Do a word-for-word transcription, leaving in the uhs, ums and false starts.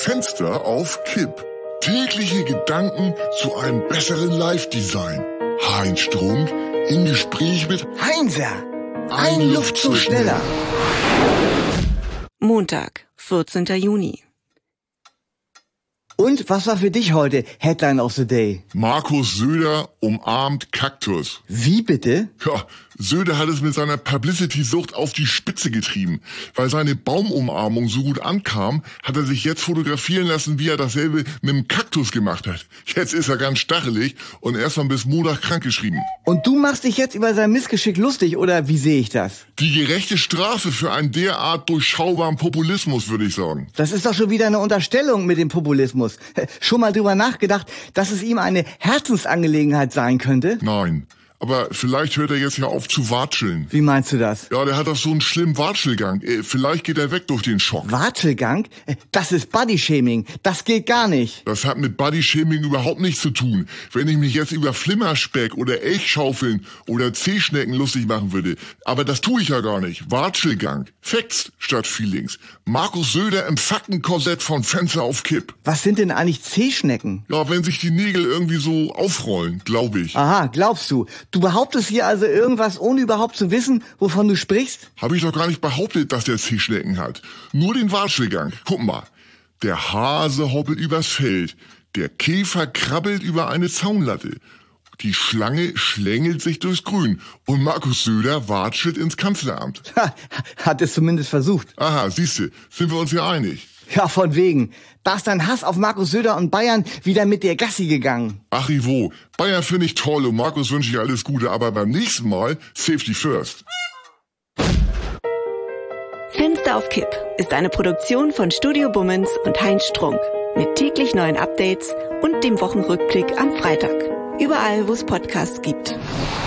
Fenster auf Kipp. Tägliche Gedanken zu einem besseren Live-Design. Heinz Strunk im Gespräch mit Heinzer, ein, ein Luftzug schneller. Montag, vierzehnter Juni. Und was war für dich heute Headline of the Day? Markus Söder umarmt Kaktus. Wie bitte? Ja, Söder hat es mit seiner Publicity-Sucht auf die Spitze getrieben. Weil seine Baumumarmung so gut ankam, hat er sich jetzt fotografieren lassen, wie er dasselbe mit dem Kaktus gemacht hat. Jetzt ist er ganz stachelig und erstmal bis Montag krankgeschrieben. Und du machst dich jetzt über sein Missgeschick lustig, oder wie sehe ich das? Die gerechte Strafe für einen derart durchschaubaren Populismus, würde ich sagen. Das ist doch schon wieder eine Unterstellung mit dem Populismus. Schon mal drüber nachgedacht, dass es ihm eine Herzensangelegenheit sein könnte? Nein. Aber vielleicht hört er jetzt ja auf zu watscheln. Wie meinst du das? Ja, der hat doch so einen schlimmen Watschelgang. Vielleicht geht er weg durch den Schock. Watschelgang? Das ist Bodyshaming. Das geht gar nicht. Das hat mit Bodyshaming überhaupt nichts zu tun. Wenn ich mich jetzt über Flimmerspeck oder Elchschaufeln oder Zehschnecken lustig machen würde. Aber das tue ich ja gar nicht. Watschelgang. Facts statt Feelings. Markus Söder im Faktenkorsett von Fenster auf Kipp. Was sind denn eigentlich Zehschnecken? Ja, wenn sich die Nägel irgendwie so aufrollen, glaube ich. Aha, glaubst du. Du behauptest hier also irgendwas, ohne überhaupt zu wissen, wovon du sprichst? Habe ich doch gar nicht behauptet, dass der Zehschnecken hat. Nur den Watschelgang. Guck mal. Der Hase hoppelt übers Feld. Der Käfer krabbelt über eine Zaunlatte. Die Schlange schlängelt sich durchs Grün. Und Markus Söder watschelt ins Kanzleramt. Ha, hat es zumindest versucht. Aha, siehste, sind wir uns ja einig. Ja, von wegen. Da ist dein Hass auf Markus Söder und Bayern wieder mit dir Gassi gegangen. Ach, Ivo, Bayern finde ich toll und Markus wünsche ich alles Gute, aber beim nächsten Mal Safety First. Fenster auf Kipp ist eine Produktion von Studio Bummens und Heinz Strunk. Mit täglich neuen Updates und dem Wochenrückblick am Freitag. Überall, wo es Podcasts gibt.